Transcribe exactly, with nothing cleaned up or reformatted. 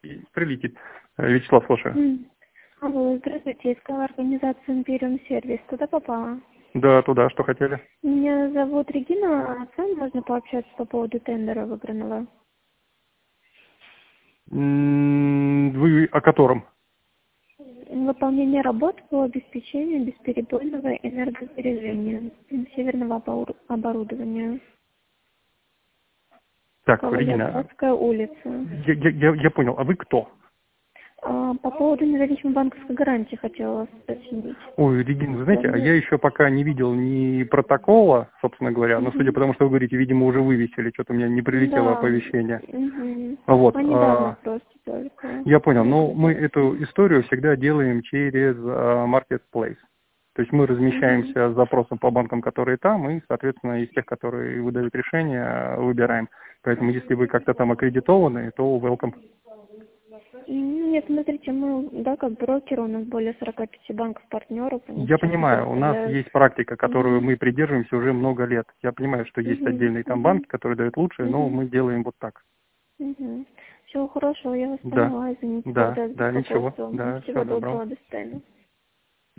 И прилетит. Э, Вячеслав, слушаю. М. Алло, здравствуйте, искала организацию Imperium Сервис. Туда попала? Да, туда, что хотели? Меня зовут Регина, а с вами можно пообщаться по поводу тендера выигранного? М, Вы о котором? Выполнение работ по обеспечению бесперебойного энергосбережения северного обору- оборудования. Так, Регина, Кавалерская улица. я, я, я- я понял, а вы кто? А, по поводу независимой банковской гарантии хотела спросить. Ой, Регина, вы Я знаете, а не- я еще пока не видел ни протокола, собственно говоря, но судя Мгм. по тому, что вы говорите, видимо, уже вывесили, что-то у меня не прилетело Да. оповещение. Мгм. Вот, А недавно а, просто только. я понял, но мы эту историю всегда делаем через а, Marketplace. То есть мы Мгм. размещаемся с запросом по банкам, которые там, и, соответственно, из тех, которые выдают решения, выбираем. Поэтому, если вы как-то там аккредитованы, то welcome. М, Нет, смотрите, мы, да, как брокер, у нас более сорока пяти банков партнеров, они Я сейчас понимаю, у нас предоставляют. есть практика, которую Мгм. мы придерживаемся уже много лет. Я понимаю, что есть Мгм. отдельные там банки, Мгм. которые дают лучшие, но Мгм. мы делаем вот так. Мгм. Всего хорошего, я вас Да, поняла, извините да, тогда за да, ничего, беспокойство. да, всего Всего доброго. доброго, до свидания.